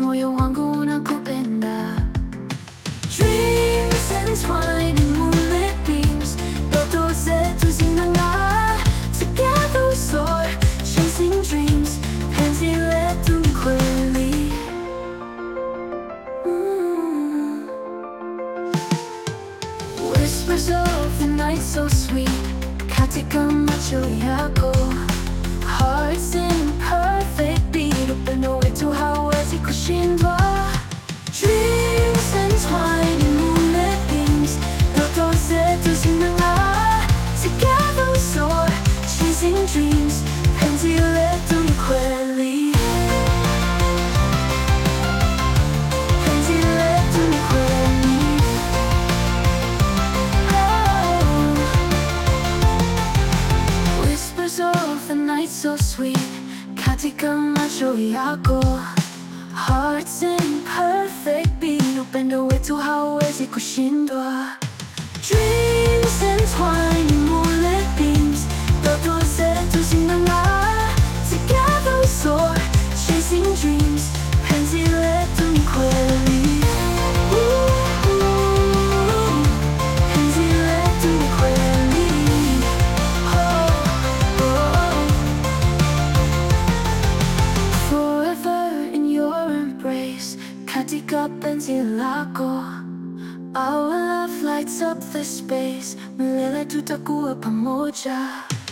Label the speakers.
Speaker 1: moyo wangu unakupenda. Dreams entwined in moonlit beams, ndoto zetu zinang'aa. Together we soar, chasing dreams, penzi letu ni kweli. Whispers of the night so sweet, katika macho yako. Hearts in perfect beat, upendo wetu hauwezi kushindwa. Dreams entwined in moonlit beams, ndoto zetu zinang'aa. Together we soar, chasing dreams, penzi letu ni kweli. Penzi letu ni kweli. Whispers of the night so sweet, katika macho yako. Hearts in perfect beat, upendo wetu hauwezi kushindwa. Dreams entwined in moonlit beams, ndoto zetu zinang'aa. Together we soar, chasing dreams, penzi letu ni kweli. Penzi letu ni kweli. Forever in your embrace, katika penzi lako. Our love lights up the space, milele tutakuwa pamoja.